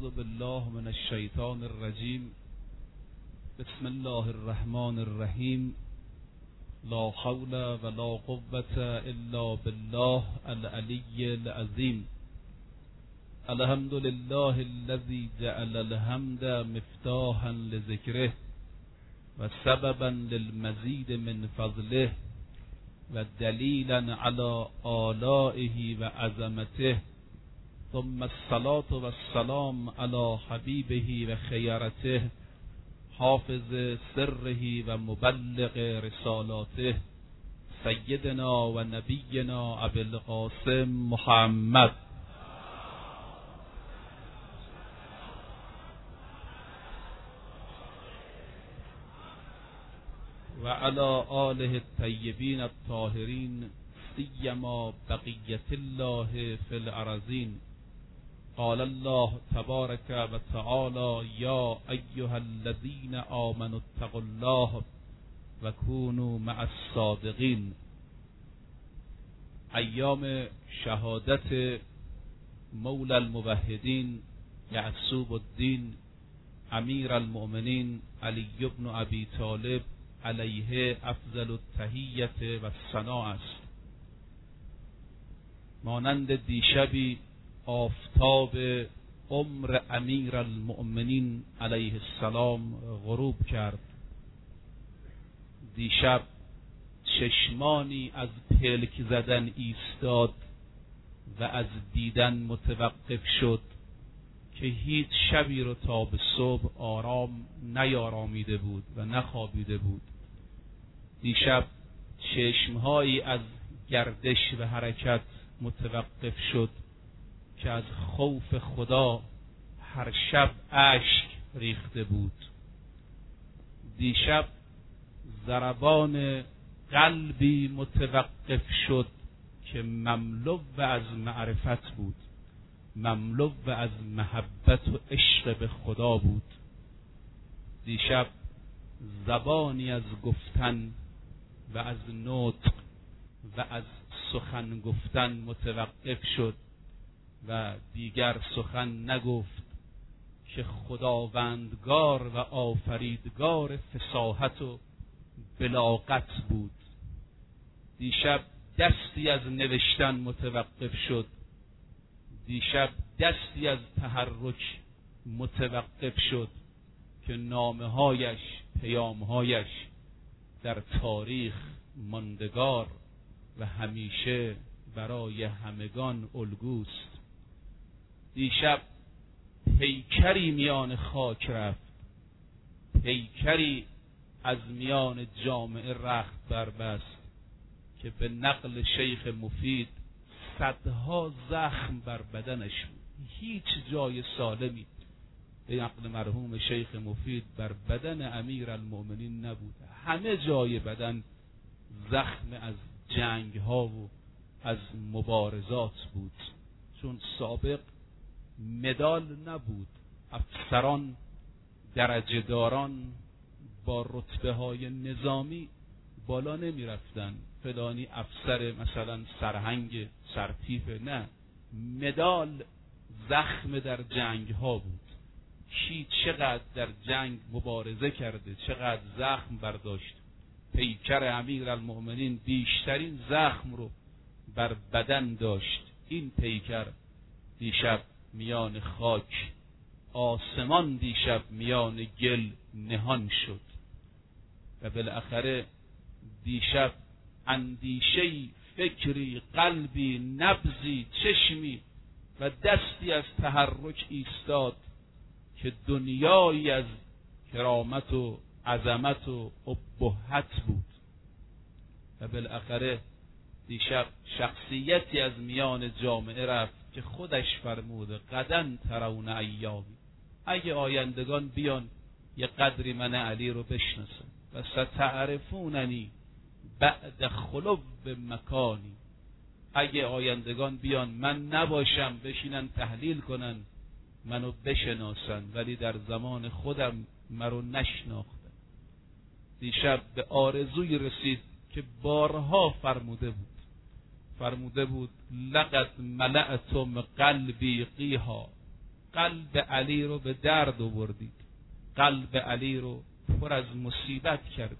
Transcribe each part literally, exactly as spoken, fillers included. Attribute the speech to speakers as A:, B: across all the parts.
A: اعوذ بالله من الشیطان الرجیم. بسم الله الرحمن الرحیم. لا حول ولا قوة الا بالله العلی العظیم. الحمد لله الذي جعل الحمد مفتاحا لذکره و سببا للمزید من فضله و دلیلا علی آلائه و عظمته. ثم الصلاة والسلام على حبیبه و خیرته حافظ سره و مبلغ رسالاته سیدنا و نبینا ابی القاسم محمد و علی آله الطیبین الطاهرین سیما بقیت الله فی الارضین. قال الله تبارک و تعالی یا ایها الذین آمنوا اتقوا الله و کونوا مع الصادقین. ایام شهادت مولا الموحدین یعصوب الدین امیر المؤمنین علی بن ابی طالب علیه افضل التحیت و ثنا است. مانند دیشبی آفتاب عمر امیر المؤمنین علیه السلام غروب کرد. دیشب چشمانی از پلک زدن ایستاد و از دیدن متوقف شد که هیچ شبی رو تا به صبح آرام نیارامیده بود و نخوابیده بود. دیشب چشمهایی از گردش و حرکت متوقف شد که از خوف خدا هر شب اشک ریخته بود. دیشب ضربان قلبی متوقف شد که مملو از معرفت بود، مملو از محبت و عشق به خدا بود. دیشب زبانی از گفتن و از نطق و از سخن گفتن متوقف شد و دیگر سخن نگفت که خداوندگار و آفریدگار فصاحت و بلاغت بود. دیشب دستی از نوشتن متوقف شد. دیشب دستی از تحرک متوقف شد که نامه‌هایش، پیام‌هایش در تاریخ ماندگار و همیشه برای همگان الگوست. دیشب پیکری میان خاک رفت، پیکری از میان جامعه رخت بربست که به نقل شیخ مفید صدها زخم بر بدنش بود. هیچ جای سالمی به نقل مرحوم شیخ مفید بر بدن امیر المؤمنین نبود. همه جای بدن زخم از جنگ ها و از مبارزات بود. چون سابق مدال نبود، افسران درجه داران با رتبه های نظامی بالا نمی رفتن. فلانی افسر مثلا سرهنگ سرتیپ، نه، مدال زخم در جنگ ها بود. کی چقدر در جنگ مبارزه کرده، چقدر زخم برداشت. پیکر امیر المؤمنین بیشترین زخم رو بر بدن داشت. این پیکر دیشب میان خاک، آسمان دیشب میان گل نهان شد و بالاخره دیشب اندیشه‌ای، فکری، قلبی، نبضی، چشمی و دستی از تحرک ایستاد که دنیایی از کرامت و عظمت و ابهت بود. و بالاخره دیشب شخصیتی از میان جامعه رفت که خودش فرموده غداً ترون ایامی، اگه آیندگان بیان یه قدری من علی رو بشناسن و ستعرفوننی بعد خلو مکانی، اگه آیندگان بیان من نباشم بشینن تحلیل کنن منو بشناسن، ولی در زمان خودم مرو نشناختن. دیشب به آرزوی رسید که بارها فرموده بود فرموده بود لقد ملأتم قلبی قیها، قلب علی رو به درد آوردید، قلب علی رو پر از مصیبت کردید.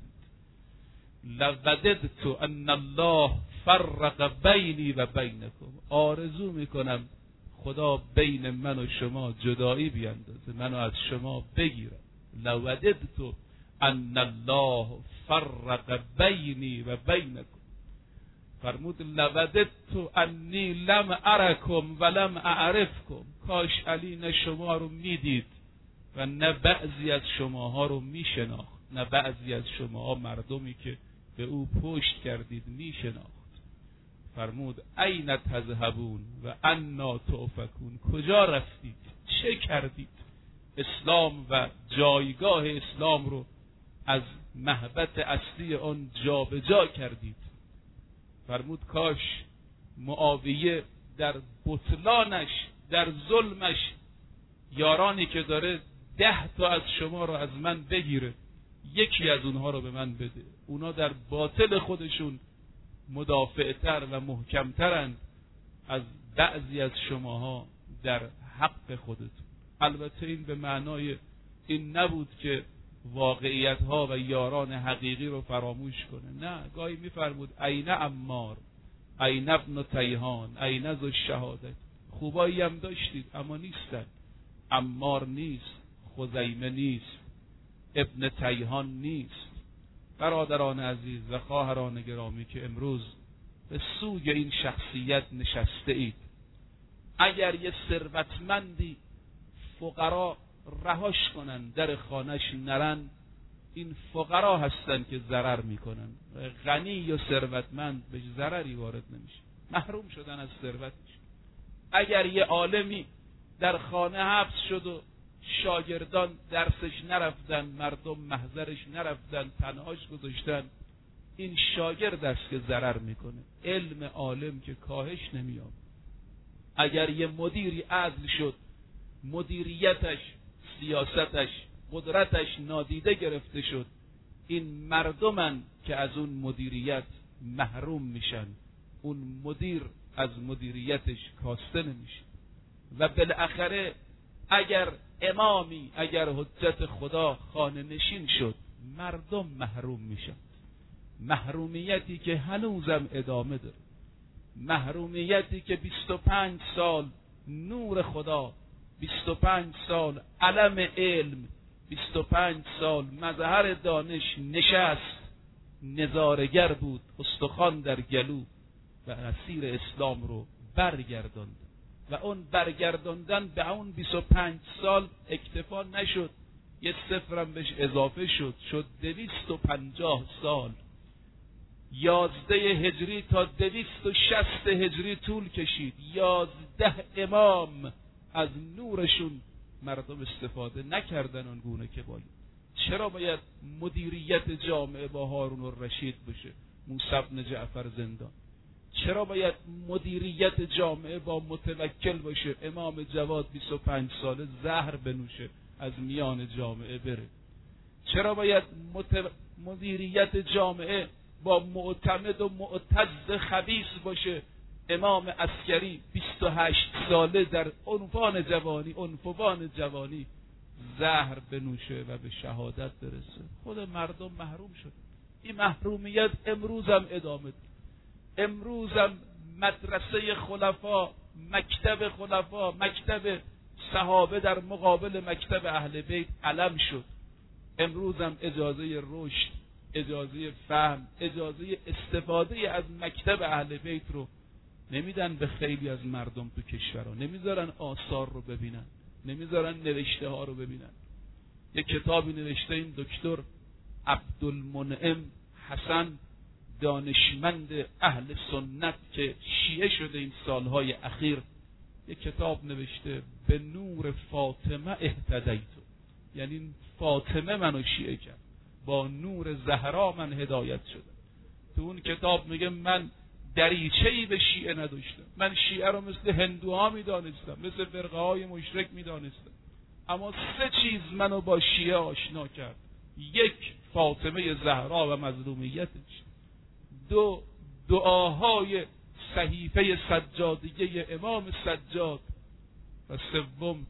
A: لوددت ان الله فرق بینی و بینکم، آرزو میکنم خدا بین من و شما جدایی بیندازه، منو از شما بگیره. لوددت ان الله فرق بینی و بینکم. فرمود لوددت انی لم ارکم و لم اعرفکم، کاش علی نه شما رو میدید و نه بعضی از شماها رو میشناخت، نه بعضی از شماها مردمی که به او پشت کردید میشناخت. فرمود این تذهبون و انا تؤفکون، کجا رفتید، چه کردید؟ اسلام و جایگاه اسلام رو از محبت اصلی آن جا به جا کردید. فرمود کاش معاویه در بطلانش، در ظلمش، یارانی که داره ده تا از شما رو از من بگیره، یکی از اونها رو به من بده. اونا در باطل خودشون مدافعتر و محکمترند از بعضی از شماها در حق خودتون. البته این به معنای این نبود که واقعیتها و یاران حقیقی رو فراموش کنه، نه. گاهی میفرمود این عمار، این ابن تیهان، این ذو الشهادت. خوبایی هم داشتید اما نیستن. عمار نیست، خزیمه نیست، ابن تیهان نیست. برادران عزیز و خواهران گرامی که امروز به سوی این شخصیت نشسته اید، اگر یه ثروتمندی فقرا رهاش کنن، در خانش نرن، این فقرا هستن که ضرر میکنن. غنی و ثروتمند به ضرری وارد نمیشه، محروم شدن از ثروتش. اگر یه عالمی در خانه حبس شد و شاگردان درسش نرفتن، مردم محضرش نرفتن، تنهاش گذاشتن، این شاگرد است که ضرر میکنه، علم عالم که کاهش نمیاد. اگر یه مدیری عزل شد، مدیریتش، سیاستش، قدرتش نادیده گرفته شد، این مردمن که از اون مدیریت محروم میشن، اون مدیر از مدیریتش کاسته نمیشه. و بالاخره اگر امامی، اگر حجت خدا خانه نشین شد، مردم محروم میشن. محرومیتی که هنوزم ادامه داره، محرومیتی که بیست و پنج سال نور خدا، بیست و پنج سال علم علم، بیست و پنج سال مظهر دانش نشست، نظارگر بود، استخوان در گلو و اسیر اسلام رو برگرداند. و اون برگرداندن به اون بیست و پنج سال اکتفا نشد، یه صفرم بهش اضافه شد، شد دویست و پنجاه سال. یازده هجری تا دویست و شست هجری طول کشید. یازده امام از نورشون مردم استفاده نکردن اون گونه که باید. چرا باید مدیریت جامعه با هارون الرشید بشه، موسی بن جعفر زندان؟ چرا باید مدیریت جامعه با متوکل باشه، امام جواد بیست و پنج ساله زهر بنوشه از میان جامعه بره؟ چرا باید مت... مدیریت جامعه با معتمد و معتز خبیث باشه، امام عسکری بیست و هشت ساله در عنفوان جوانی عنفوان جوانی زهر بنوشه و به شهادت برسه؟ خود مردم محروم شد. این محرومیت امروزم ادامه داره. امروزم مدرسه خلفا، مکتب خلفا، مکتب صحابه در مقابل مکتب اهل بیت علم شد. امروزم اجازه رشد، اجازه فهم، اجازه استفاده از مکتب اهل بیت رو نمیدن به خیلی از مردم تو کشورها. نمیذارن آثار رو ببینن، نمیذارن نوشته ها رو ببینن. یک کتابی نوشته این دکتر عبدالمنعم حسن، دانشمند اهل سنت که شیعه شده این سالهای اخیر، یک کتاب نوشته به نور فاطمه اهتدیتو، یعنی فاطمه منو شیعه کرد، با نور زهرا من هدایت شدم. تو اون کتاب میگه من دریچه‌ای به شیعه نداشتم، من شیعه رو مثل هندوها میدانستم، مثل فرقه های مشرک میدانستم، اما سه چیز منو با شیعه آشنا کرد: یک، فاطمه زهرا و مظلومیتش; دو، دعاهای صحیفه سجادیه امام سجاد; و سوم،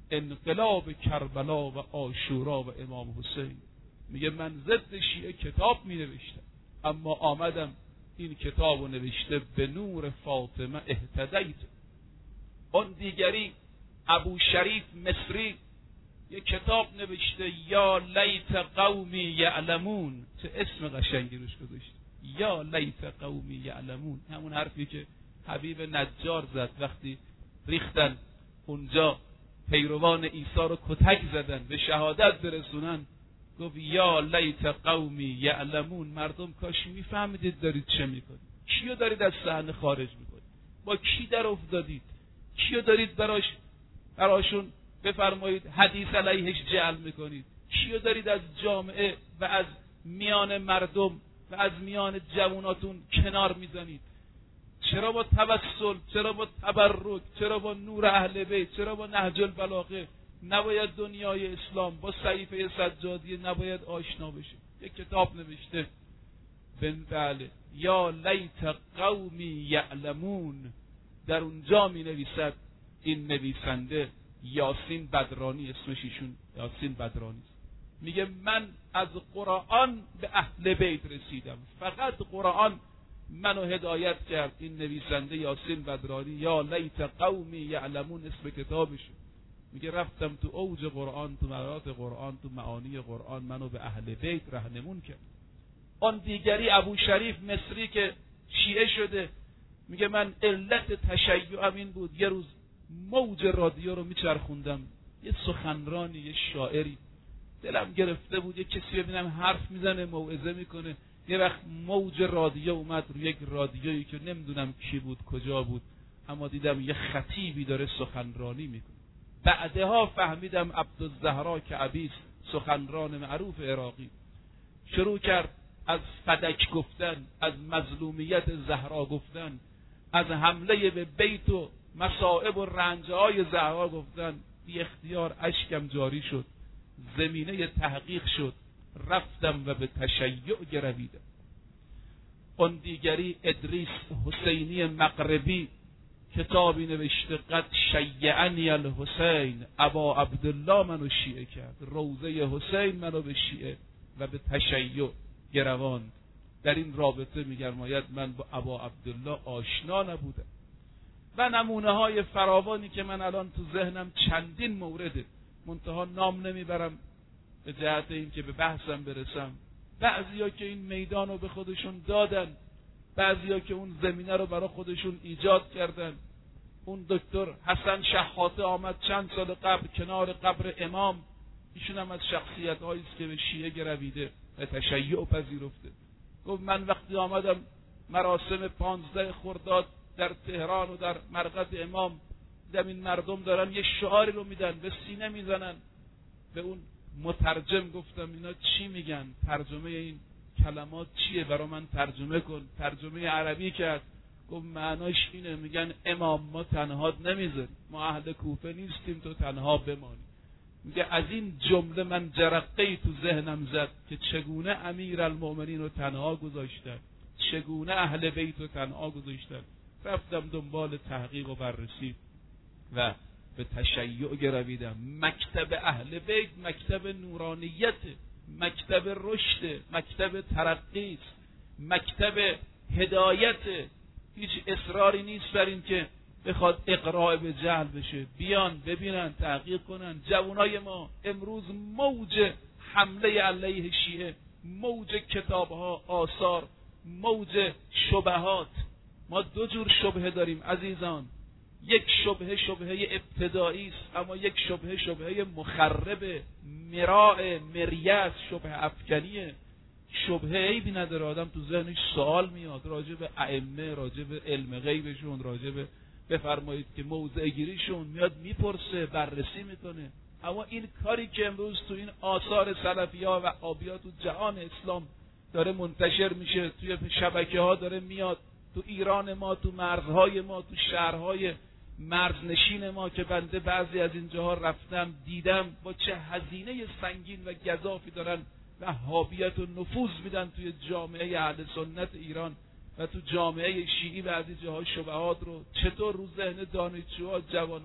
A: انقلاب کربلا و عاشورا و امام حسین. میگه من ضد شیعه کتاب می نوشتم، اما آمدم این کتاب رو نوشته به نور فاطمه اهتدیت. اون دیگری ابو شریف مصری یک کتاب نوشته یا لیت قومی یعلمون، چه اسم قشنگی روش گذاشته، یا لیت قومی یعلمون. همون حرفی که حبیب نجار زد وقتی ریختن اونجا پیروان عیسی رو کتک زدن به شهادت برسونن، گفت یا لیت قومی یعلمون، مردم کاش میفهمیدید دارید چه میکنید، کیو دارید از صحنه خارج میکنید، با کی در افتادید، کیو دارید براش براشون بفرمایید حدیث علیهش جعل میکنید، کیو دارید از جامعه و از میان مردم و از میان جواناتون کنار میزنید. چرا با توسل، چرا با تبرک، چرا با نور اهل بیت، چرا با نهج البلاغه نباید دنیای اسلام با صحیفه سجادی نباید آشنا بشه؟ یک کتاب نوشته بله یا لیت قومی یعلمون. در اونجا می نویسد این نویسنده یاسین بدرانی، اسمش ایشون یاسین بدرانی، میگه من از قرآن به اهل بیت رسیدم، فقط قرآن منو هدایت کرد. این نویسنده یاسین بدرانی یا لیت قومی یعلمون اسم کتابشه. میگه رفتم تو اوج قرآن، تو مرات قرآن، تو معانی قرآن، منو به اهل بیت راهنمون کرد. آن دیگری ابو شریف مصری که شیعه شده میگه من علت تشیعم این بود، یه روز موج رادیو رو میچرخوندم، یه سخنرانی، یه شاعری دلم گرفته بود، یه کسی ببینم حرف میزنه، موعظه میکنه. یه وقت موج رادیو اومد رو یک رادیویی که نمیدونم کی بود کجا بود، اما دیدم یه خطیبی داره سخنرانی میکنه. بعدها فهمیدم عبدالزهرا کعبی سخنران معروف عراقی شروع کرد از فدک گفتن، از مظلومیت زهرا گفتن، از حمله به بیت و مصائب و رنجهای زهرا گفتن. بی اختیار اشکم جاری شد، زمینه تحقیق شد، رفتم و به تشیع گرویدم. اون دیگری ادریس حسینی مغربی کتابی نوشته قد شیعنی الحسین، ابا عبدالله منو شیعه کرد، روضه حسین منو به شیعه و به تشیع گرواند. در این رابطه می‌فرماید من با ابا عبدالله آشنا نبودم. و نمونه های فراوانی که من الان تو ذهنم چندین مورده، منتها نام نمیبرم به جهت این که به بحثم برسم. بعضیا که این میدان رو به خودشون دادن، بعضیا که اون زمینه رو برای خودشون ایجاد کردن. اون دکتر حسن شحاته آمد چند سال قبل کنار قبر امام، ایشون هم از شخصیت هایی است که به شیعه گرویده و تشیع پذیرفته. گفت من وقتی آمدم مراسم پانزده خرداد در تهران و در مرقد امام، دیدم این مردم دارن یه شعاری رو میدن، به سینه میزنن. به اون مترجم گفتم اینا چی میگن؟ ترجمه این کلمات چیه؟ برای من ترجمه کن. ترجمه عربی کرد. گفت معناش اینه، میگن امام ما تنهات نمیذاریم، ما اهل کوفه نیستیم تو تنها بمانی. میگه از این جمله من جرقه‌ای تو ذهنم زد که چگونه امیرالمؤمنین رو تنها گذاشتن، چگونه اهل بیت رو تنها گذاشتن. رفتم دنبال تحقیق و بررسی و به تشیع گرویدم. مکتب اهل بیت مکتب نورانیت، مکتب رشد، مکتب ترقی، مکتب هدایت. هیچ اصراری نیست بر این که بخواد اقراء به جهل بشه. بیان ببینن، تحقیق کنن. جوانای ما امروز موج حمله علیه شیعه، موج کتابها، آثار، موج شبهات. ما دو جور شبهه داریم عزیزان، یک شبهه شبهه ابتدایی است، اما یک شبهه شبهه مخرب، مراء، مریت، شبهه افکنیه. شبهه عیبی نداره، آدم تو ذهنش سوال میاد راجع به ائمه، راجع به علم غیبشون، راجع به بفرمایید که موضع گیریشون، میاد میپرسه، بررسی میکنه. اما این کاری که امروز تو این آثار سلفی‌ها و آبیات تو جهان اسلام داره منتشر میشه، توی شبکه‌ها داره میاد، تو ایران ما، تو مرزهای ما، تو شهرهای مرزنشین ما که بنده بعضی از اینجاها رفتم دیدم با چه هزینه سنگین و گزافی دارن وهابیت و نفوذ میدن توی جامعه اهل سنت ایران و تو جامعه شیعی. بعضی جاها شبهات رو چطور رو ذهن دانشجوها، جوانها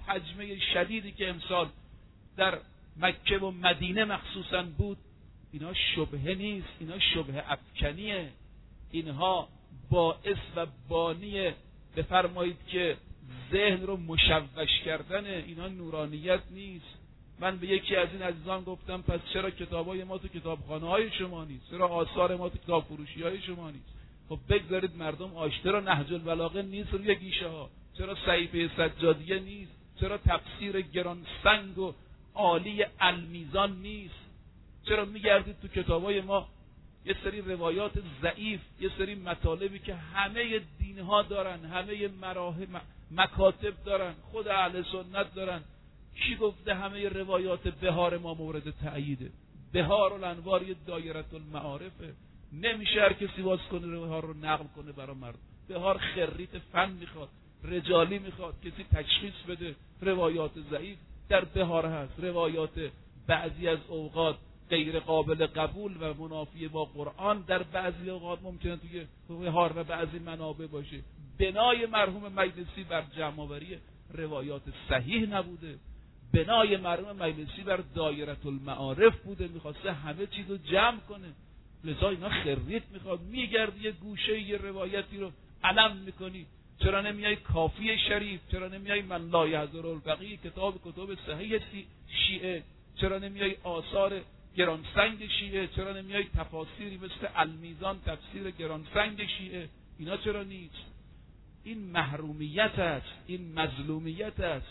A: هجمه شدیدی که امسال در مکه و مدینه مخصوصا بود، اینا شبهه نیست، اینا شبهه افکنیه، اینها باعث و بانی بفرمایید که ذهن رو مشوش کردنه، اینا نورانیت نیست. من به یکی از این عزیزان گفتم پس چرا کتابای ما تو کتابخانه های شما نیست؟ چرا آثار ما تو کتاب فروشی های شما نیست؟ خب بگذارید مردم آشته را نهج البلاغه نیست روی گیشه ها؟ چرا صحیفه سجادیه نیست؟ چرا تفسیر گران سنگ و عالی المیزان نیست؟ چرا میگردید تو کتابای ما یه سری روایات ضعیف، یه سری مطالبی که همه دینها دارن، همه مراحل مکاتب دارن، خود اهل سنت دارن؟ کی گفته همه روایات بهار ما مورد تأییده؟ بهار الانوار یه دایره المعارفه، نمیشه هر کسی باز کنه روایات رو نقل کنه برای مردم. بهار خریت فن میخواد، رجالی میخواد، کسی تشخیص بده روایات ضعیف در بهار هست، روایات بعضی از اوقات غیر قابل قبول و منافی با قرآن در بعضی اوقات ممکنه توی بهار و بعضی منابع باشه. بنای مرحوم مجلسی بر جمع‌آوری روایات صحیح نبوده، بنای مرحوم مجلسی بر دایره المعارف بوده، میخواسته همه چیز رو جمع کنه. لذا اینا خرید میخواد، میگردی یه گوشه یه روایتی رو علم میکنی. چرا نمیای کافی شریف؟ چرا نمیای من لا یحضر الفقیه، کتاب کتب صحیح شیعه؟ چرا نمیای آثار گرانسنگ شیعه؟ چرا نمیای تفاسیری مثل المیزان تفسیر گرانسنگ شیعه؟ اینا چرا نیست؟ این محرومیت است، این مظلومیت است.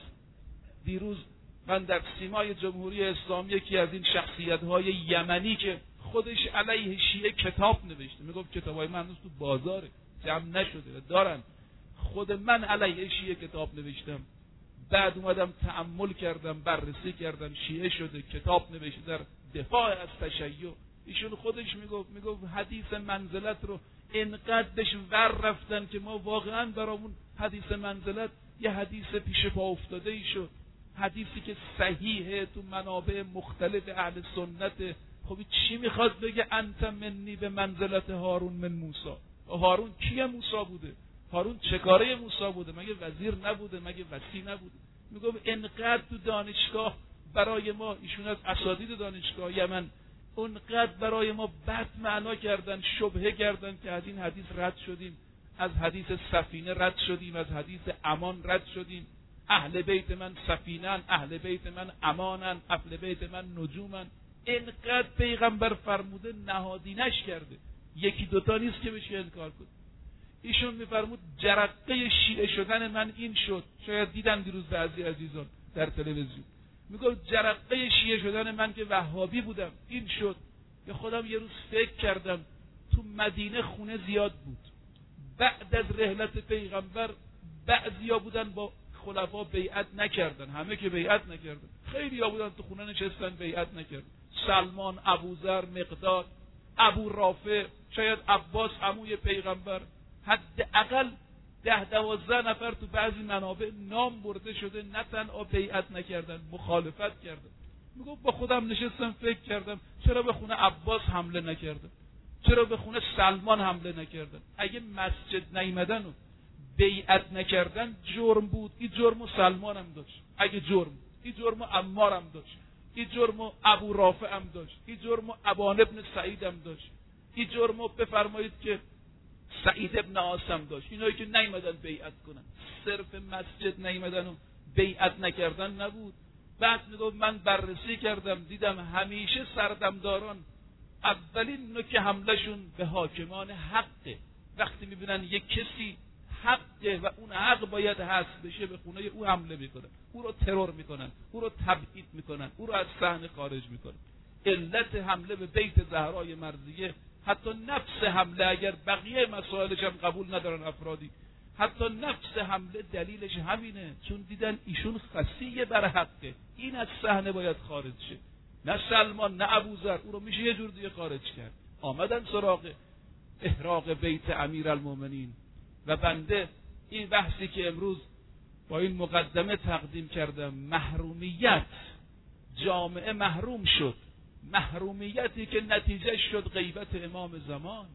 A: دیروز من در سیمای جمهوری اسلامی یکی از این شخصیت‌های یمنی که خودش علیه شیعه کتاب نوشته، میگفت کتابای من هنوز تو بازاره جمع نشده دارن، خود من علیه شیعه کتاب نوشتم، بعد اومدم تأمل کردم، بررسی کردم، شیعه شده کتاب نوشته در دفاع از تشیع. ایشون خودش میگفت میگفت حدیث منزلت رو اینقدر بهش ور رفتن که ما واقعا برامون حدیث منزلت یه حدیث پیش پا افتاده ای شد، حدیثی که صحیحه تو منابع مختلف اهل سنت. خب چی میخواد بگه انت منی به منزلت هارون من موسی؟ هارون کیه موسی بوده؟ هارون چه کاره موسی بوده؟ مگه وزیر نبوده؟ مگه وصی نبوده؟ میگم انقدر تو دانشگاه برای ما، ایشون از اساتید دانشگاه یمن، اونقدر برای ما بد معنا کردن، شبهه کردن که از این حدیث رد شدیم، از حدیث سفینه رد شدیم، از حدیث امان رد شدیم. اهل بیت من سفینن، اهل بیت من امانن، اهل بیت من نجومن. اینقدر پیغمبر فرموده نهادینش کرده، یکی دوتا نیست که بشه انکار کنه. ایشون میفرمود جرقه شیعه شدن من این شد، شاید دیدن دیروز بعضی عزیزان در تلویزیون، میگفت جرقه شیعه شدن من که وهابی بودم این شد. یا خودم یه روز فکر کردم تو مدینه خونه زیاد بود، بعد از رحلت پیغمبر بعضیا بودن با خلفا بیعت نکردن، همه که بیعت نکردن، خیلی ها بودن تو خونه نشستن بیعت نکردن. سلمان، ابوذر، مقداد، ابو رافع، شاید عباس عموی پیغمبر، حداقل ده دوازده نفر تو بعضی منابع نام برده شده نه تنها بیعت نکردن، مخالفت کردن. میگم با خودم نشستم فکر کردم چرا به خونه عباس حمله نکردن؟ چرا به خونه سلمان حمله نکردن؟ اگه مسجد نیامدن و بیعت نکردن جرم بود، این جرم سلمان هم داشت. اگه جرم این جرم عمار هم داشت، این جرم ابو رافع هم داشت، این جرم ابان ابن سعید هم داشت، این جرم بفرمایید که سعید ابن عاصم داشت. اینایی که نیامدن بیعت کنن، صرف مسجد نیامدن و بیعت نکردن نبود. بعد میگم من بررسی کردم دیدم همیشه سردمداران اولین نوک حملهشون به حاکمان حقه. وقتی میبینن یک کسی حقه و اون حق باید حذف بشه به خونه او حمله میکنن، او رو ترور میکنن، او رو تبعید میکنن، او رو از صحنه خارج میکنن. علت حمله به بیت زهرای مرضیه، حتی نفس حمله، اگر بقیه مسائلش هم قبول ندارن افرادی، حتی نفس حمله دلیلش همینه، چون دیدن ایشون خصیه بر حقه، این از صحنه باید خارج شه. نه سلمان نه ابوذر، او رو میشه یه جور دیگه خارج کرد. آمدن سراغ احراق بیت امیرالمومنین. و بنده این بحثی که امروز با این مقدمه تقدیم کردم، محرومیت، جامعه محروم شد، محرومیتی که نتیجه شد غیبت امام زمان،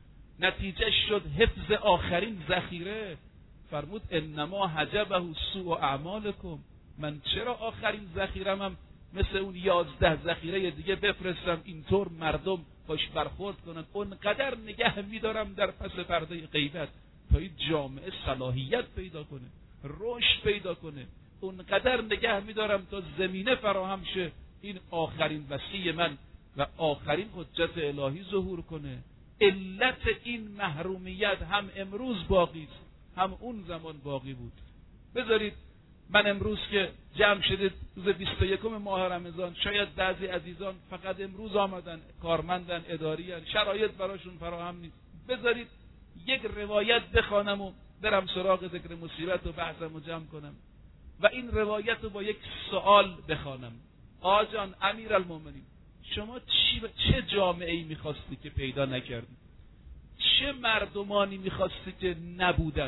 A: نتیجه شد حفظ آخرین ذخیره. فرمود انما حجبه سوء اعمالکم، من چرا آخرین ذخیرم هم مثل اون یازده ذخیره دیگه بفرستم اینطور مردم باش برخورد کنن؟ اونقدر نگه میدارم در پس پرده غیبت تا این جامعه صلاحیت پیدا کنه، رشد پیدا کنه. اونقدر نگه میدارم تا زمینه فراهم شه این آخرین وصی من و آخرین حجت الهی ظهور کنه. علت این محرومیت هم امروز باقی است، هم اون زمان باقی بود. بذارید من امروز که جمع شدید روز بیست و یکم ماه رمضان، شاید بعضی عزیزان فقط امروز آمدن، کارمندن، اداریان، شرایط براشون فراهم نیست. بذارید یک روایت بخوانم و برم سراغ ذکر مصیبت و بحثم رو جمع کنم و این روایت رو با یک سوال بخوانم. آقا جان امیرالمومنین، شما چی چه جامعه‌ای می‌خواستی که پیدا نکردی؟ چه مردمانی می‌خواستی که نبودن؟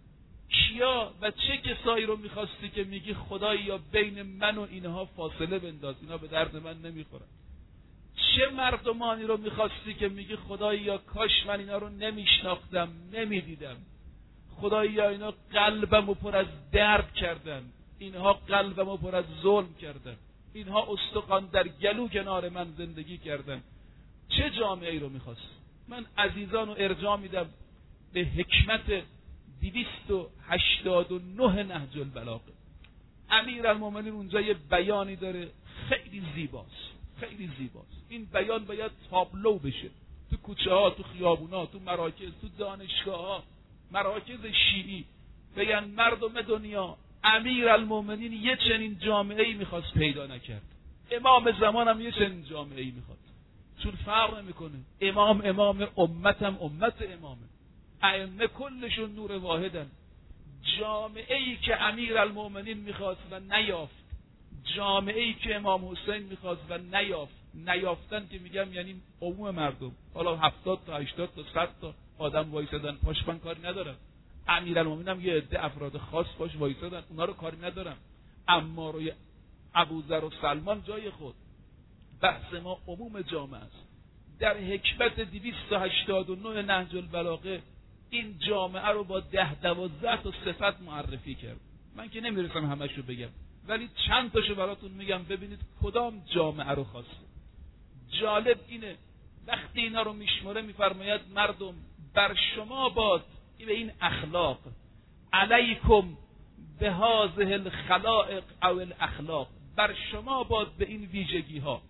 A: کیا و چه کسایی رو می‌خواستی که میگی خدایا بین من و اینها فاصله بنداز، اینا به درد من نمیخورن؟ چه مردمانی رو می‌خواستی که میگی خدایا کاش من اینا رو نمیشناختم، نمیدیدم؟ خدایا اینا قلبمو پر از درد کردن، اینها قلبمو پر از ظلم کردن، اینها استخوان در گلو کنار من زندگی کردن. چه جامعه ای رو میخواست؟ من عزیزان رو ارجاع میدم به حکمت دویست و هشتاد و نه نهج البلاغه. امیرالمومنین اونجا یه بیانی داره خیلی زیباست، خیلی زیباست. این بیان باید تابلو بشه تو کوچه ها، تو خیابون ها، تو مراکز، تو دانشگاه ها، مراکز شیعی. بگن مردم دنیا امیرالمومنین یه چنین جامعه ای میخواست پیدا نکرد، امام زمان هم یه چنین جامعه ای میخواد. چون فرق نمیکنه، امام امام، امتم امت امامه، ائمه کلشون نور واحدن. جامعه ای که امیرالمومنین میخواست و نیافت، جامعه ای که امام حسین میخواست و نیافت، نیافتن که میگم یعنی عموم مردم، حالا هفتاد تا هشتاد تا صد تا آدم وایسادن پاش، من کاری ندارم. امیرالمومنین هم یه عده افراد خاص باش وایسادن، اونا رو کاری ندارم. اما روی ابوذر و سلمان جای خود. بحث ما عموم جامعه است. در حکمت دویست و هشتاد و نه نهج البلاغه این جامعه رو با ده دوازده تا صفت معرفی کرد. من که نمیرسم همش رو بگم، ولی چند تاشو براتون میگم ببینید کدام جامعه رو خواسته. جالب اینه وقتی اینا رو میشماره میفرماید مردم بر شما باد به این اخلاق، علیکم به هذه الخلائق او الاخلاق، بر شما باد به این ویژگی ها،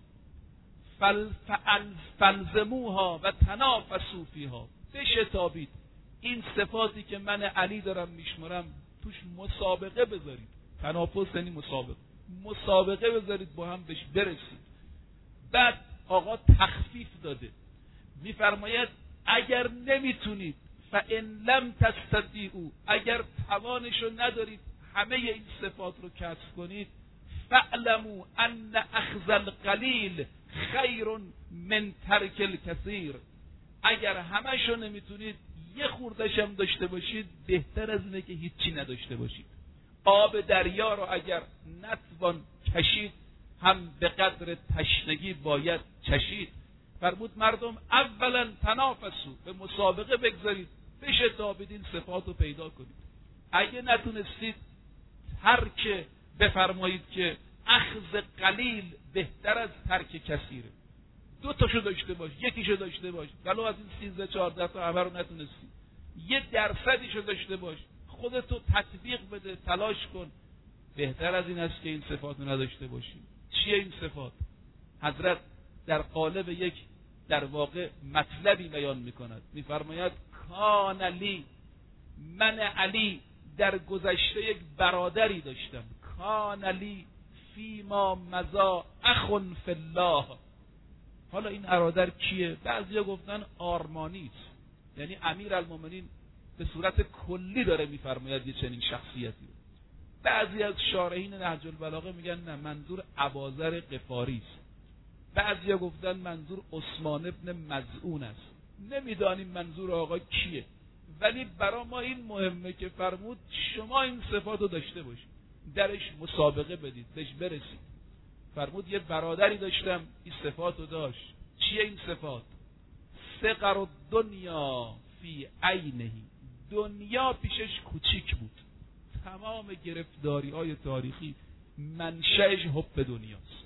A: فلزموها و تنافسوا فیها، بشتابید. این صفاتی که من علی دارم میشمارم توش مسابقه بذارید، تنافس یعنی مسابقه، مسابقه بذارید با هم بهش برسید. بعد آقا تخفیف داده، میفرماید اگر نمیتونید فان لم تستطیعوا، اگر توانشو ندارید همه این صفات رو کسب کنید، فاعلموا ان اخذ القلیل خیر من ترک الکثیر، اگر همشو نمیتونید یه خوردش هم داشته باشید بهتر از اینه که هیچی نداشته باشید. آب دریا رو اگر نتوان کشید هم به قدر تشنگی باید چشید. فرمود مردم اولا تنافسوا، به مسابقه بگذارید، بشتابید، این صفات رو پیدا کنید. اگه نتونستید ترک بفرمایید که اخذ قلیل بهتر از ترک کثیره. دو تاشو داشته باش، یکیشو داشته باش، ولو از این سیزده چهارده تا همه رو نتونستی یه درصدیشو داشته باش، خودتو تطبیق بده، تلاش کن. بهتر از این است که این صفات رو نداشته باشی. چیه این صفات؟ حضرت در قالب یک در واقع مطلبی بیان میکند، میفرماید کان علی، من علی در گذشته یک برادری داشتم، کان علی فیما مضا اخ فی الله. حالا این برادر کیه؟ بعضیا گفتن آرمانی است، یعنی امیرالمومنین به صورت کلی داره میفرماید یه چنین شخصیتی. بعضی از شارحین نهج البلاغه میگن نه، منظور اباذر غفاری است. بعضیا گفتن منظور عثمان ابن مظعون است. نمیدانیم منظور آقا کیه، ولی برای ما این مهمه که فرمود شما این صفاتو داشته باشید، درش مسابقه بدید، بهش برسید. فرمود یه برادری داشتم این صفاتو داشت. چیه این صفات؟ صغر الدنیا فی عینه، دنیا پیشش کوچیک بود، تمام گرفتاری های تاریخی منشأش حب دنیاست.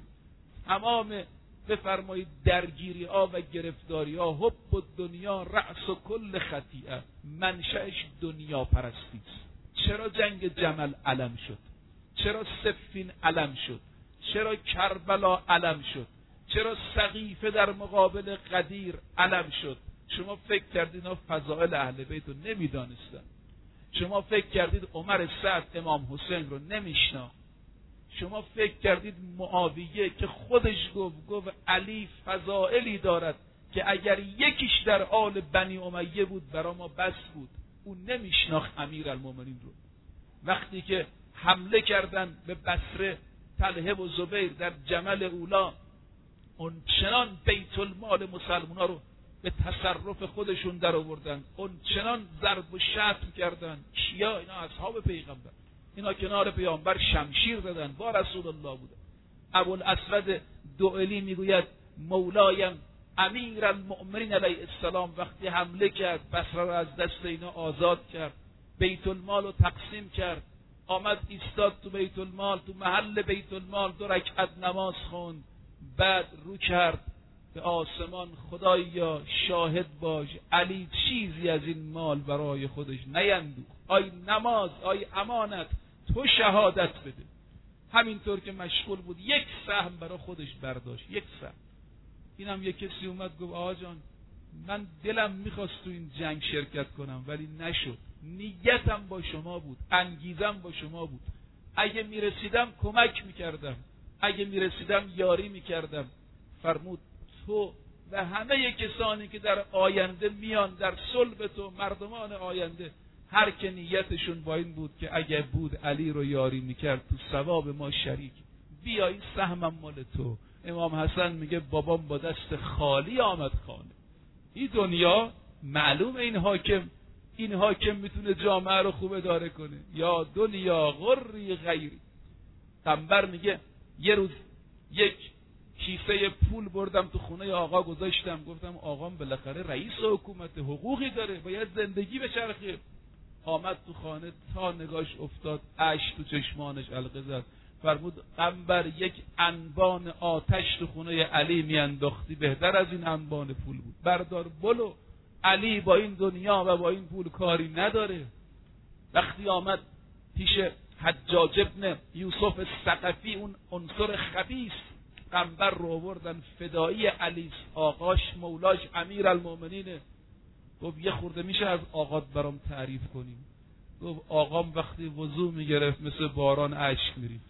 A: تمام بفرمایید درگیری ها و گرفتاری ها، حب دنیا رأس و کل خطیئه، منشأش دنیا پرستی است. چرا جنگ جمل علم شد؟ چرا صفین علم شد؟ چرا کربلا علم شد؟ چرا سقیفه در مقابل قدیر علم شد؟ شما فکر کردید اینا فضائل اهل بیت رو نمیدانستن؟ شما فکر کردید عمر سعد امام حسین رو نمیشناخت؟ شما فکر کردید معاویه که خودش گفت گفت علی فضائلی دارد که اگر یکیش در آل بنی امیه بود برا ما بس بود، اون نمیشناخت امیرالمومنین رو؟ وقتی که حمله کردن به بصره طلحه و زبیر در جمل اولا، اون چنان بیت المال مسلمونا رو به تصرف خودشون در آوردن، اون چنان ضرب و شتم کردن. کیا؟ اینا اصحاب پیغمبر، اینا کنار پیامبر شمشیر زدن، با رسول الله بودن. ابوالاسود دؤلی میگوید مولایم امیرالمؤمنین علیه السلام وقتی حمله کرد بصره را از دست اینا آزاد کرد، بیت المال رو تقسیم کرد، آمد ایستاد تو بیت المال، تو محل بیت المال دو رکعت نماز خوند، بعد رو کرد به آسمان، خدایا شاهد باش علی چیزی از این مال برای خودش نیندوخت. آی نماز، آی امانت، تو شهادت بده. همینطور که مشغول بود یک سهم برای خودش برداشت، یک سهم. اینم یک کسی اومد گفت آقا جان من دلم میخواست تو این جنگ شرکت کنم ولی نشد، نیتم با شما بود، انگیزم با شما بود، اگه میرسیدم کمک میکردم، اگه میرسیدم یاری میکردم. فرمود تو و همه کسانی که در آینده میان در صلب تو، مردمان آینده، هر که نیتشون با این بود که اگه بود علی رو یاری میکرد تو ثواب ما شریک، بیایی سهمم مال تو. امام حسن میگه بابام با دست خالی آمد خانه. این دنیا معلوم این حاکم این حاکم میتونه جامعه رو خوب اداره کنه. یا دنیا غری غیری. قنبر میگه یه روز یک کیسه پول بردم تو خونه آقا گذاشتم، گفتم آقام بالاخره رئیس حکومت، حقوقی داره، باید زندگی بچرخه. آمد تو خانه، تا نگاش افتاد اشک تو چشمانش حلقه زد. فرمود قنبر یک انبان آتش تو خونه علی میانداختی بهتر از این انبان پول بود. بردار بلو، علی با این دنیا و با این پول کاری نداره. وقتی آمد پیش حجاج ابن یوسف الثقفی، اون عنصر خبیث، قنبر رو آوردن فدایی علی، آقاش مولاش امیرالمومنینه. گفت یه خورده میشه از آقات برام تعریف کنیم؟ گفت آقام وقتی وضو میگرفت مثل باران اشک میریخت،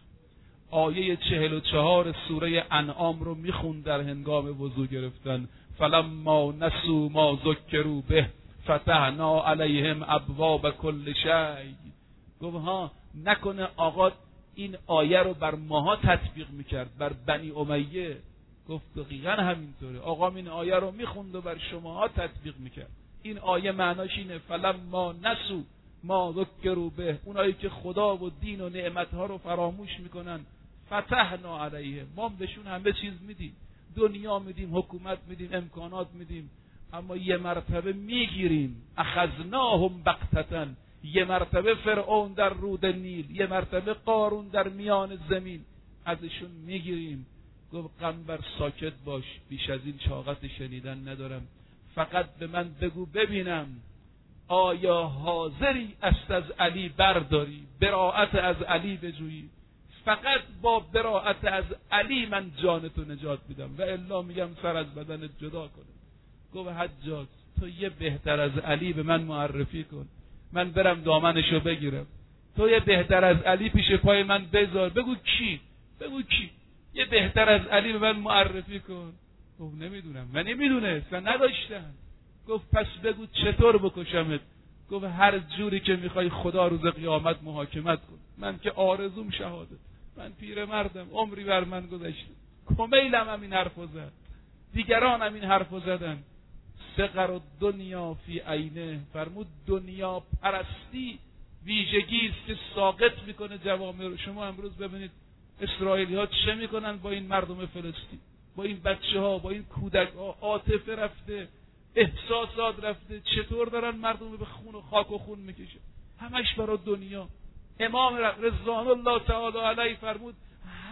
A: آیه چهل و چهار سوره انعام رو میخوند در هنگام وضو گرفتن. فلما نسوا ما ذکروا به فتحنا علیهم ابواب کل شیء. گفت ها نکنه آقا این آیه رو بر ماها تطبیق میکرد، بر بنی امیه؟ گفت دقیقا همینطوره، آقا این آیه رو میخوند و بر شماها تطبیق میکرد. این آیه معناش اینه فلما نسوا ما ذکروا به، اونایی که خدا و دین و نعمتها رو فراموش میکنن، فتحنا علیهم، ما بهشون همه چیز میدیم، دنیا میدیم، حکومت میدیم، امکانات میدیم، اما یه مرتبه میگیریم. اخذناهم بغتة، یه مرتبه فرعون در رود نیل، یه مرتبه قارون در میان زمین، ازشون میگیریم. گفت قنبر ساکت باش، بیش از این طاقت شنیدن ندارم، فقط به من بگو ببینم آیا حاضری است از علی برداری، براءت از علی بجویی؟ فقط با براءت از علی من جان تو نجات میدم و الا میگم سر از بدنت جدا کنه. گفت حجاج تو یه بهتر از علی به من معرفی کن، من برم دامنشو بگیرم. تو یه بهتر از علی پیش پای من بذار، بگو کی، بگو کی یه بهتر از علی به من معرفی کن. گفت نمیدونم و نمیدونست و نداشتن. گفت پس بگو چطور بکشمت؟ گفت هر جوری که میخوای خدا روز قیامت محاکمت کن، من که آرزوم شهادت، من پیر مردم، عمری بر من گذشته. کمیلم هم این حرفو زد، دیگران هم این حرفو زدن. سقر و دنیا فی عینه، فرمود دنیا پرستی ویژگی است که ساقط میکنه جوامع رو. شما امروز ببینید اسرائیلی ها چه میکنن با این مردم فلسطین، با این بچه ها، با این کودک ها. عاطفه رفته، احساسات رفته، چطور دارن مردم رو به خون و خاک و خون میکشه، همش برای دنیا. امام رضوان الله تعالی علیه فرمود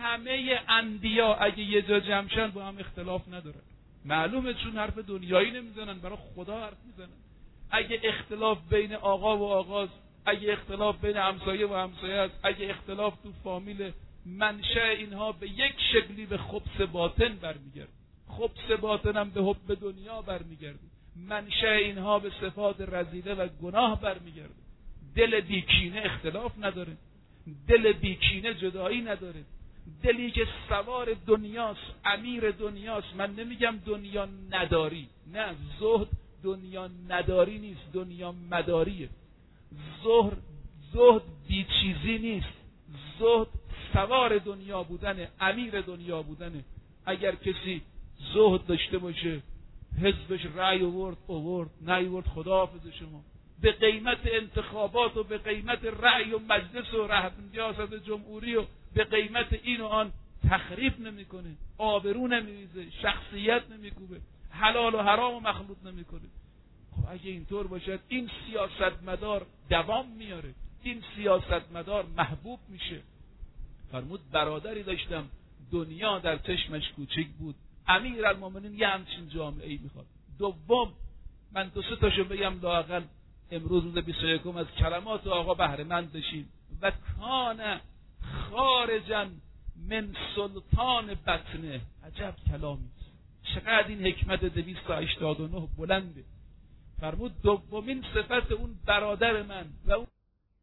A: همه انبیا اگه یه جا جمعشن با هم اختلاف ندارن. معلومه چون حرف دنیایی نمیزنن، برای خدا حرف میزنن. اگه اختلاف بین آقا و آقاست، اگه اختلاف بین همسایه و همسایه است، اگه اختلاف تو فامیل، منشأ اینها به یک شکلی به خبث باطن برمیگرده. خبث باطن هم به حب دنیا برمیگرده. منشأ اینها به صفات رذیله و گناه برمیگرده. دل بیکینه اختلاف نداره، دل بیکینه جدایی نداره، دلی که سوار دنیاست، امیر دنیاست. من نمیگم دنیا نداری، نه، زهد دنیا نداری نیست، دنیا مداریه. زهد زهد بیچیزی نیست، زهد سوار دنیا بودنه، امیر دنیا بودنه. اگر کسی زهد داشته باشه، حزبش رأی آورد آورد، نیاورد خداحافظ شما، به قیمت انتخابات و به قیمت رأی و مجلس و ریاست جمهوری و به قیمت این و آن تخریب نمیکنه، آبرو نمیریزه، شخصیت نمیکوبه، حلال و حرام و مخلوط نمیکنه. خب اگه اینطور باشد این سیاستمدار دوام میاره، این سیاستمدار محبوب میشه. فرمود برادری داشتم دنیا در چشمش کوچک بود، امیرالمومنین یه همچین جامعه ای میخواد. دوم، من دو سه تاشو بگم لااقل امروز روز بیست و یکم از کلمات آقا بهره مند بشیم. و کان خارجا من سلطان بطنه. عجب کلامی، چقدر این حکمت دویست و هشتاد و نه بلنده. فرمود دومین صفت اون برادر من و اون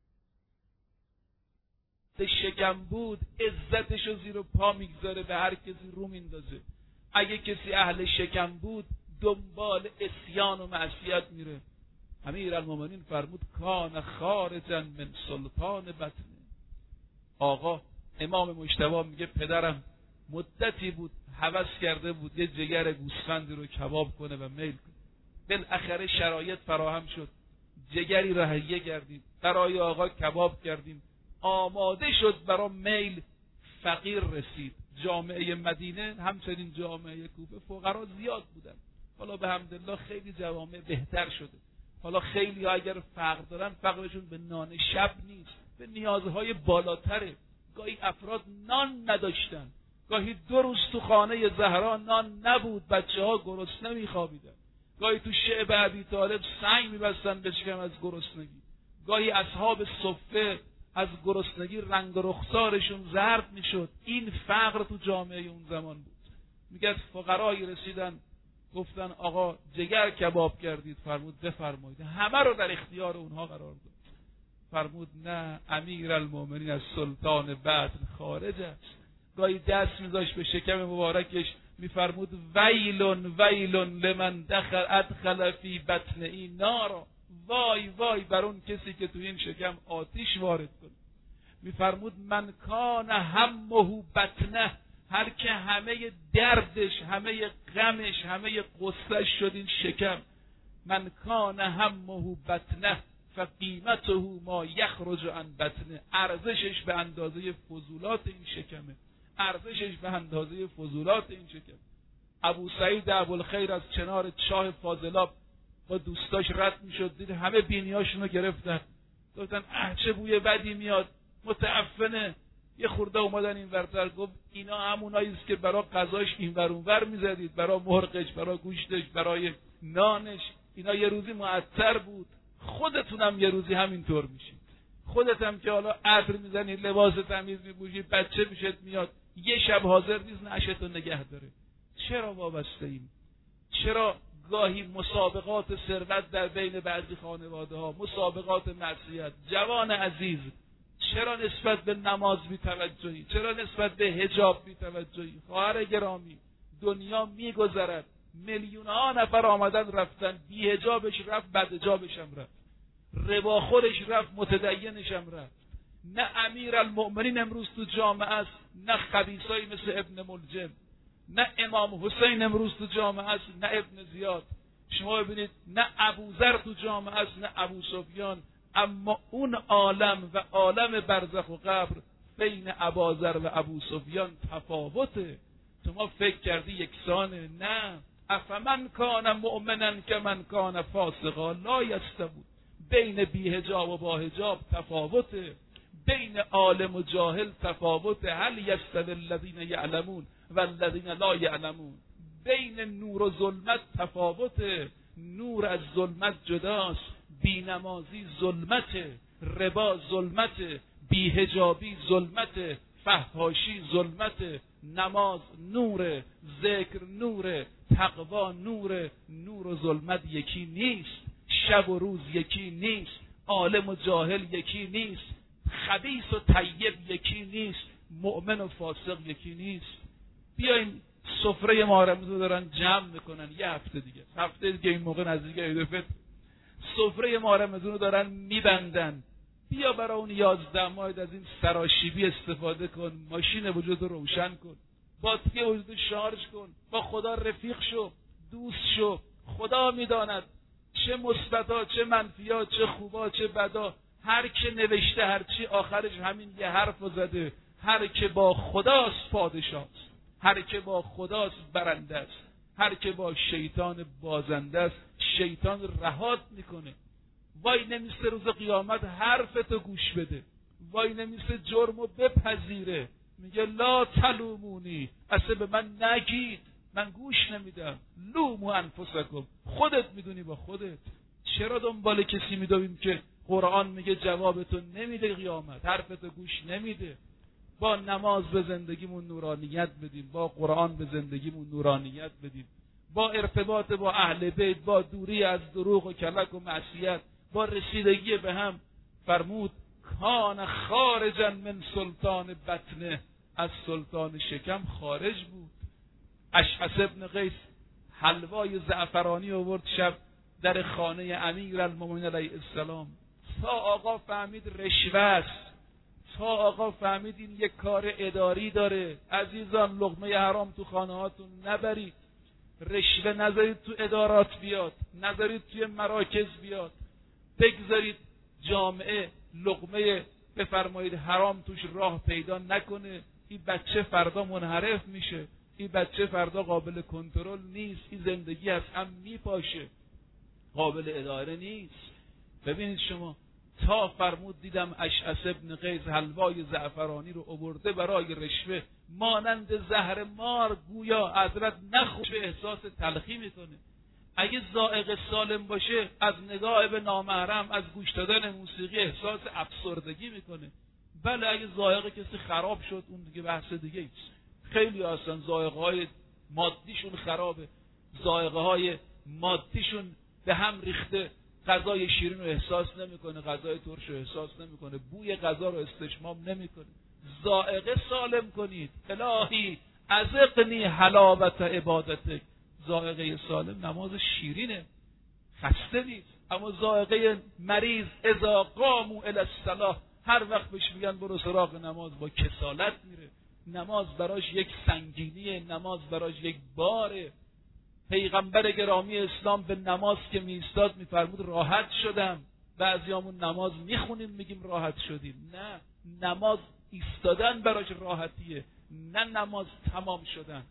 A: شکم بود، عزتشو زیر پا میگذاره، به هر کسی رو میندازه. اگه کسی اهل شکم بود دنبال عصیان و معصیت میره. امیرالمومنین فرمود کان خارجا من سلطان بطنه. آقا امام مجتبی میگه پدرم مدتی بود هوس کرده بود یه جگر گوسفندی رو کباب کنه و میل کنه. بالاخره شرایط فراهم شد، جگری را هیئه کردیم، برای آقا کباب کردیم، آماده شد برای میل. فقیر رسید. جامعه مدینه همچنین جامعه کوفه فقرا زیاد بودن. حالا به حمدالله خیلی جوامع بهتر شده. حالا خیلی ها اگر فقر دارن فقرشون به نان شب نیست، به نیازهای بالاتره. گاهی افراد نان نداشتن، گاهی دو روز تو خانه زهرا نان نبود، بچه ها گرسنه میخوابیدن. گاهی تو شعب ابی طالب سنگ میبستن به شکم از گرسنگی. گاهی اصحاب صفه از گرسنگی رنگ و رخسارشون زرد میشد. این فقر تو جامعه اون زمان بود. میگه فقرایی رسیدن گفتن آقا جگر کباب کردید. فرمود بفرمایید. همه رو در اختیار اونها قرار داد. فرمود نه، امیرالمومنین از سلطان بطن خارج است. گاهی دست میذاشت به شکم مبارکش میفرمود ویلون ویلون لمن دخل ادخل فی بطن این نارا. وای وای بر اون کسی که تو این شکم آتش وارد کنه. میفرمود من کان همه بطنه، هر که همه دردش، همه غمش، همه قصهش شد این شکم. من کان همه بطنه فقیمته ما یخرج عن بطنه. ارزشش به اندازه فضولات این شکمه، ارزشش به اندازه فضولات این شکم. ابو سعید ابوالخیر از کنار چاه فاضلاب با دوستاش رد میشد، دید همه بینیاشونو گرفتن، گفتن اه چه بوی بدی میاد، متعفنه. یه خورده اومدن این ورتر، گفت اینا همونایی است که برای غذاش این ور اون ور میزدید، برای مرغش، برای گوشتش، برای نانش. اینا یه روزی معطر بود، خودتونم یه روزی همینطور میشید. خودت هم که حالا عطر میزنی، لباس تمیز میپوشی، بچه پیشت میاد، یه شب حاضر نیست نعشتو نگه داره. چرا وابسته ایم؟ چرا گاهی مسابقات ثروت در بین بعضی خانواده ها، مسابقات معصیت؟ جوان عزیز، چرا نسبت به نماز بی توجهی؟ چرا نسبت به حجاب بی توجهی؟ خواهر گرامی، دنیا میگذرد، میلیون ها نفر آمدن رفتن، بی حجابش رفت، بد حجابش هم رفت، رباخورش رفت، متدینش هم رفت. نه امیرالمؤمنین امروز تو جامعه است، نه خبیثایی مثل ابن ملجم، نه امام حسین امروز تو جامعه است، نه ابن زیاد. شما ببینید نه ابوذر تو جامعه است، نه ابو سفیان. اما اون عالم و عالم برزخ و قبر بین ابوذر و ابو سفیان تفاوته. تو ما فکر کردی یکسانه؟ نه. افمن کان مؤمنا که من کان فاسقا لا یستوون. بین بی حجاب و با حجاب تفاوته، بین عالم و جاهل تفاوت، هل یستوی الذین یعلمون و الذین لا یعلمون. بین نور و ظلمت تفاوت، نور از ظلمت جداست. بینمازی ظلمته، ربا ظلمته، بیهجابی ظلمته، فحاشی ظلمته، نماز نوره، ذکر نوره، تقوا نوره. نور و ظلمت یکی نیست، شب و روز یکی نیست، عالم و جاهل یکی نیست، خبیث و طیب یکی نیست، مؤمن و فاسق یکی نیست. بیاین سفره ما رو دارن جمع میکنن، یه هفته دیگه هفته دیگه این موقع نزدیک عید الفطر سفره ما رو دارن میبندن. بیا برای اون یازده ماه از این سراشیبی استفاده کن، ماشین وجود رو روشن کن، باتری وجود شارژ کن، با خدا رفیق شو، دوست شو. خدا میداند چه مثبتا چه منفیا، چه خوبا چه بدا. هر که نوشته هرچی آخرش همین یه حرف زده، هر که با خداست پادشاست، هر که با خداست برنده است، هر که با شیطان بازنده است شیطان رهات میکنه. وای نمیسته روز قیامت حرفتو گوش بده، وای نمیسته جرمو بپذیره، میگه لا تلومونی، اصلا به من نگید، من گوش نمیدم. لومو انفسکم، خودت میدونی با خودت. چرا دنبال کسی میدویم که قرآن میگه جوابتو نمیده، قیامت حرفتو گوش نمیده. با نماز به زندگیمون نورانیت بدیم، با قرآن به زندگیمون نورانیت بدیم، با ارتباط با اهل بیت، با دوری از دروغ و کلک و معصیت، با رسیدگی به هم. فرمود کان خارجا من سلطان بطنه، از سلطان شکم خارج بود. اشعث ابن قیس حلوای زعفرانی آورد شب در خانه امیرالمومنین علیه السلام. تا آقا فهمید رشوه است، تا آقا فهمید این یک کار اداری داره. عزیزان لقمه حرام تو خانه هاتون نبرید، رشوه نذارید تو ادارات بیاد، نذارید توی مراکز بیاد، بگذارید جامعه لقمه بفرمایید حرام توش راه پیدا نکنه. این بچه فردا منحرف میشه، این بچه فردا قابل کنترل نیست، این زندگی از هم میپاشه، قابل اداره نیست. ببینید شما، تا فرمود دیدم اشعث ابن قیس حلوای زعفرانی رو آورده برای رشوه، مانند زهر مار گویا حضرت نخوش به احساس تلخی میکنه. اگه ذائقه سالم باشه از نگاه به نامحرم، از گوش دادن موسیقی احساس افسردگی میکنه. بله اگه ذائقه کسی خراب شد اون دیگه بحث دیگه ایست. خیلی هستن ذائقه های مادیشون خرابه، ذائقه های مادیشون به هم ریخته، غذای شیرین رو احساس نمیکنه، غذای ترش رو احساس نمیکنه، بوی غذا رو استشمام نمیکنه. ذائقه سالم کنید. الهی اذقنی حلاوت عبادتک. ذائقه سالم نماز شیرینه، خسته نیست. اما ذائقه مریض اذا قاموا الی الصلاة، هر وقت بهش میگن برو سراغ نماز با کسالت میره. نماز براش یک سنگینیه، نماز براش یک باره. پیغمبر گرامی اسلام به نماز که میایستاد میفرمود راحت شدم. بعضیامون نماز میخونیم میگیم راحت شدیم. نه، نماز ایستادن براش راحتیه، نه نماز تمام شدن.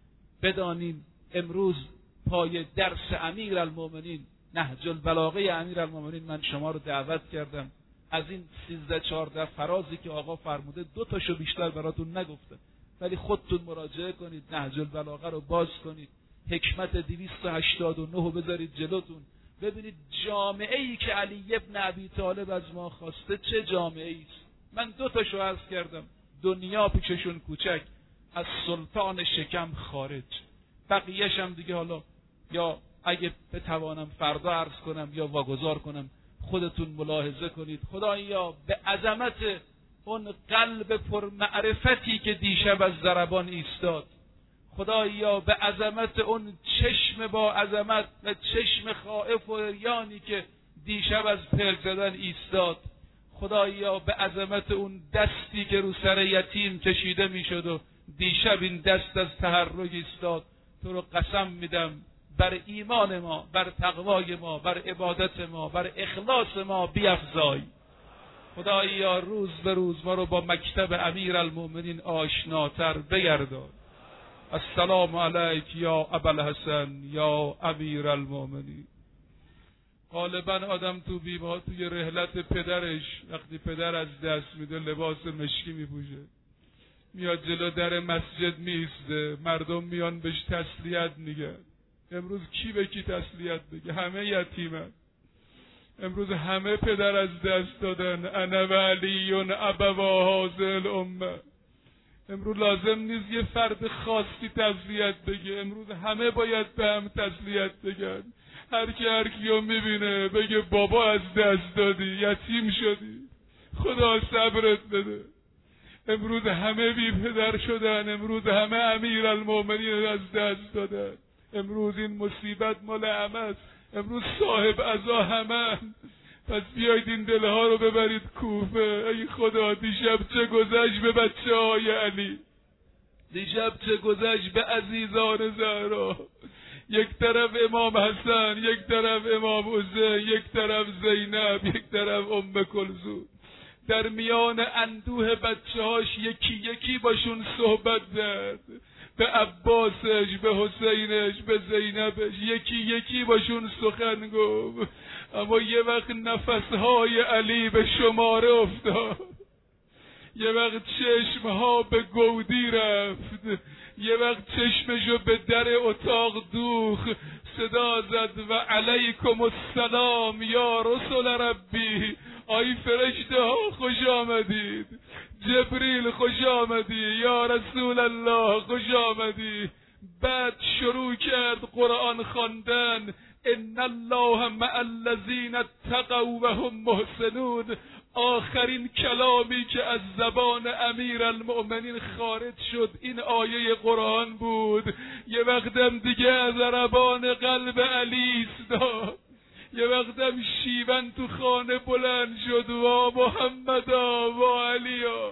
A: بدانیم امروز پای درس امیرالمومنین، نهج البلاغه امیرالمومنین، من شما رو دعوت کردم. از این سیزده چهارده فرازی که آقا فرموده دو تاشو بیشتر براتون نگفتم، ولی خودتون مراجعه کنید، نهج البلاغه رو باز کنید، حکمت دویست و هشتاد و نه رو بذارید جلوتون، ببینید جامعه ای که علی ابن ابی طالب از ما خواسته چه جامعه ای است. من دو تاشو عرض کردم، دنیا پیششون کوچک، از سلطان شکم خارج. بقیه‌ش هم دیگه حالا یا اگه بتوانم فردا عرض کنم یا واگذار کنم، خودتون ملاحظه کنید. خدایا به عظمت اون قلب پرمعرفتی که دیشب از ضربان ایستاد، خدایا به عظمت اون چشم با عظمت و چشم خائف و ریانی که دیشب از پلک زدن ایستاد، خدایا به عظمت اون دستی که رو سر یتیم کشیده میشد و دیشب این دست از تحرک ایستاد، تو رو قسم میدم بر ایمان ما، بر تقوای ما، بر عبادت ما، بر اخلاص ما بیفزای. خدایا روز به روز ما رو با مکتب امیرالمومنین آشناتر بگردان. السلام علیک یا ابوالحسن یا امیرالمومنین.
B: غالبا آدم تو بیمار توی رحلت پدرش وقتی پدر از دست میده لباس مشکی میپوشه، میاد جلو در مسجد میسته، مردم میان بهش تسلیت میگن. امروز کی به کی تسلیت بگه؟ همه یتیمن. امروز همه پدر از دست دادن. انا و علی ابوا هذه الامه. امروز لازم نیست یه فرد خاصی تسلیت بگه، امروز همه باید به هم تسلیت بگن. هر کی هر کیو میبینه بگه بابا از دست دادی، یتیم شدی، خدا صبرت بده. امروز همه بی پدر شدن، امروز همه امیرالمومنین از دست دادن. امروز این مصیبت مال همه است، امروز صاحب عزا همه. پس بیایید این دلها رو ببرید کوفه. ای خدا دیشب چه گذشت به بچه های علی، دیشب چه گذشت به عزیزان زهرا. یک طرف امام حسن، یک طرف امام حسین، یک طرف زینب، یک طرف ام کلثوم. در میان اندوه بچه هاش یکی یکی باشون صحبت کرد، به عباسش، به حسینش، به زینبش، یکی یکی باشون سخن گفت. اما یه وقت نفسهای علی به شماره افتاد، یه وقت چشمها به گودی رفت، یه وقت چشمشو به در اتاق دوخ، صدا زد و علیکم السلام یا رسول ربی. آی فرشته ها خوش آمدید، جبریل خوش آمدی، یا رسول الله خوش آمدی. بعد شروع کرد قرآن خواندن، ان الله مع الذین اتقوا و هم محسنون. آخرین کلامی که از زبان امیرالمؤمنین خارج شد این آیه قرآن بود. یه وقتم دیگه از عربان قلب علی ایستاد، یه وقتم شیون تو خانه بلند شد، و محمدا و علیا.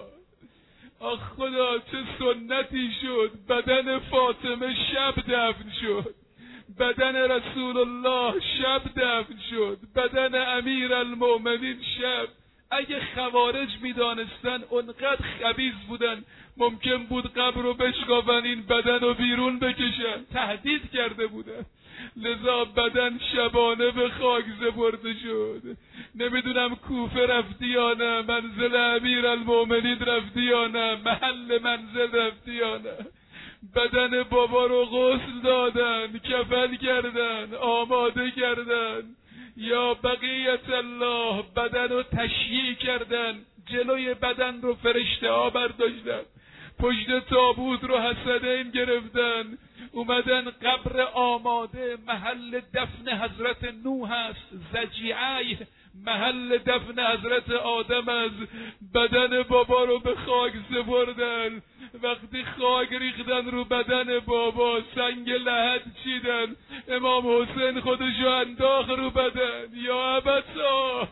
B: آخ خدا چه سنتی شد. بدن فاطمه شب دفن شد، بدن رسول الله شب دفن شد، بدن امیرالمؤمنین شب. اگه خوارج میدانستن اونقدر خبیث بودن ممکن بود قبر رو بشکافن، این بدن رو بیرون بکشن. تهدید کرده بودن، لذا بدن شبانه به خاک سپرده شد. نمیدونم کوفه رفتی یا نه، منزل امیرالمؤمنین رفتی یا نه، محل منزل رفتی یا نه. بدن بابا رو غسل دادن، کفن کردن، آماده کردن. یا بقیت الله بدن رو تشییع کردن، جلوی بدن رو فرشته ها برداشتن، پشت تابوت رو حسنین گرفتن، اومدن قبر آماده. محل دفن حضرت نوح است، زجیعه محل دفن حضرت آدم است. بدن بابا رو به خاک سپردن. وقتی خاک ریختن رو بدن بابا، سنگ لحد چیدن، امام حسین خودشو انداخت رو بدن. یا ابتا،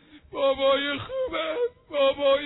B: بابای خوبم، بابای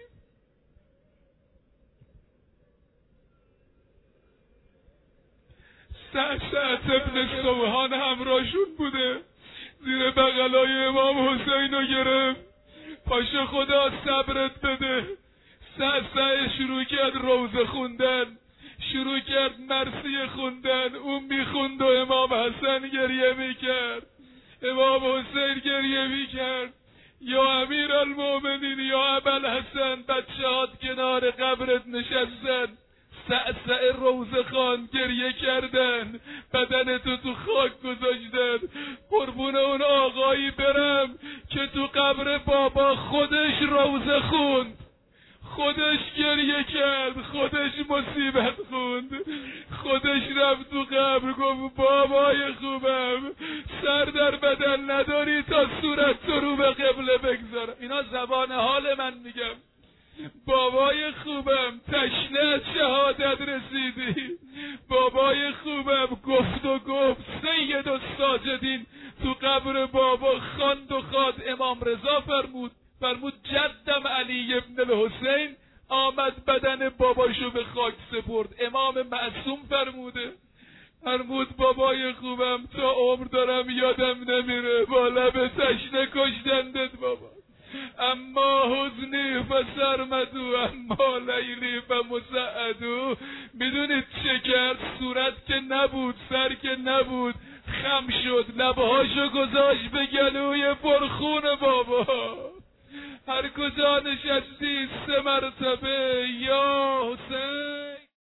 B: سعد ابن سوحان همراهشون بوده، زیر بغلای امام حسین رو گرفت. پاشا خدا صبرت بده. سعد شروع کرد روزه خوندن، شروع کرد مرثیه خوندن. اون میخوند و امام حسن گریه میکرد، امام حسین گریه میکرد. یا امیرالمؤمنین یا ابوالحسن، بچه‌هات کنار قبرت نشستن. سعسع روزه خان گریه کردن، بدن تو تو خاک گذاشتن. قربون اون آقایی برم که تو قبر بابا خودش روزه خوند، خودش گریه کرد، خودش مصیبت خوند، خودش رفت تو قبر گفت بابای خوبم سر در بدن نداری تا صورت تو رو به قبله بگذارم. اینا زبان حال من میگم. بابای خوبم تشنه از شهادت رسیدی، بابای خوبم گفت و گفت سید الساجدین تو قبر بابا خواند و خواد. امام رضا فرمود فرمود جدم علی ابن الحسین آمد بدن باباشو به خاک سپرد. امام معصوم فرموده فرمود بابای خوبم تا عمر دارم یادم نمیره با لب تشنه کشتندت بابا. اما حزنی فسرمدو اما لیلی فمسعدو. میدونید چه کرد؟ صورت که نبود، سر که نبود، خم شد، لبهاشو گذاشت به گلوی پرخون بابا. هر کجا نشستی سه مرتبه یا حسین.